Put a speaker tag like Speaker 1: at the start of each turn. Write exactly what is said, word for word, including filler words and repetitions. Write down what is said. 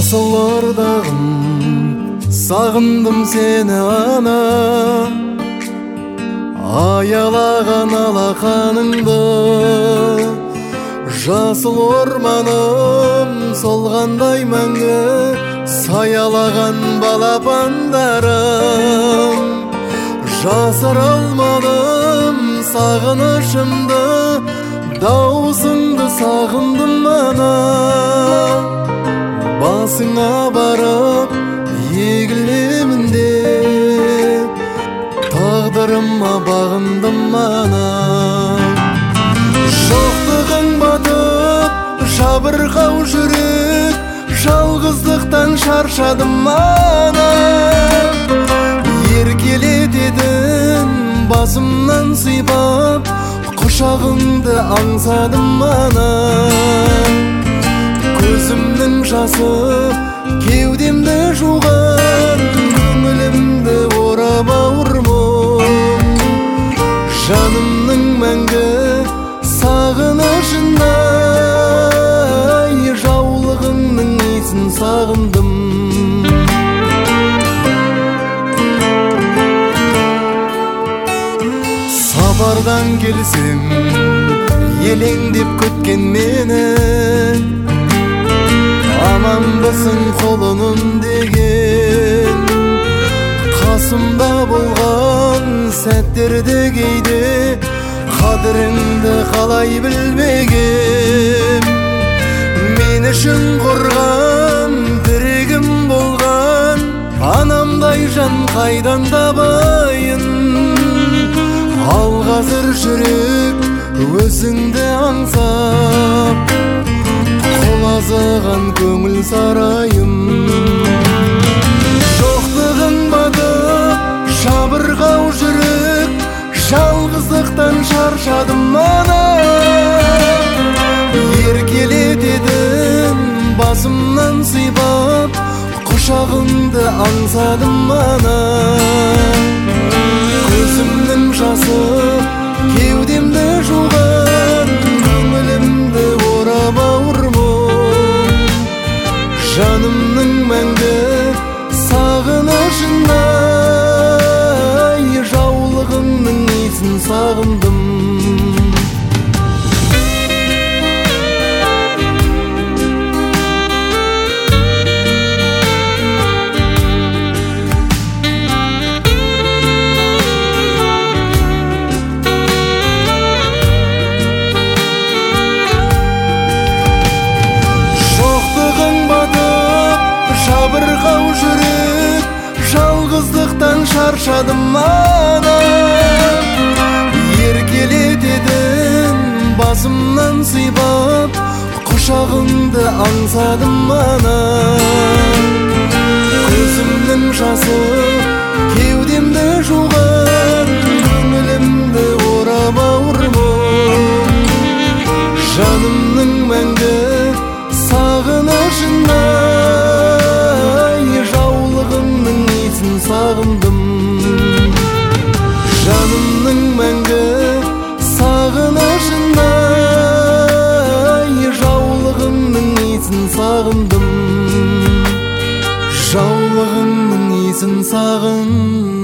Speaker 1: Жасыл ардағым, сағындым сені ана, аялаған алақаныңды. Жасыл орманым, солғандай мәңгі, саялаған балапандарым. Жасыра алмадым сағынышымды, даусыңды сағындым ана. Басыңа барып егілемін деп, тағдырыма бағындым ана. Жоқтығың батып жабырқау жүрек, жалғыздықтан шаршадым ана. Еркелететін басымнан сипап, құшағыңды аңсадым ана. Көзімнің жасы кеудемді жуған, көңілімді орап ауыр мұң. Жанымның мәңгі сағынышындай, жаулығыңның иісін сағындым. Сапардан келсем елеңдеп күткен мені, аманбысың құлыным деген. Қасымда болған сәттерде кейде, қадіріңді қалай білмегем. Мен үшін қорған, тірегім болған, анамдай жан қайдан табайын. Ал қазір жүрек өзіңді аңсап, құлазыған көңіл сарайым. Жоқтығың батып жабырқау жүрек, жалғыздықтан шаршадым ана. Еркелететін басымнан сипап, құшағыңды аңсадым ана. Көзімнің жасы кеудемді жуған, көңілімді орап ауыр мұң. Жанымның мәңгі сағынышындай, жаулығыңның иісін сағындым. Жабырқау жүрек, жалғыздықтан шаршадым ана. Еркелететін басымнан сипап, құшағыңды аңсадым ана. Көзімнің жасы кеудемді жуған, көңілімді орап ауыр мұң. Жанымның мәңгі сағынышындай, жаулығыңның иісін сағындым. Жанымның мәңгі сағынышындай, жаулығыңның иісін сағындым. Жаулығыңның иісін сағындым.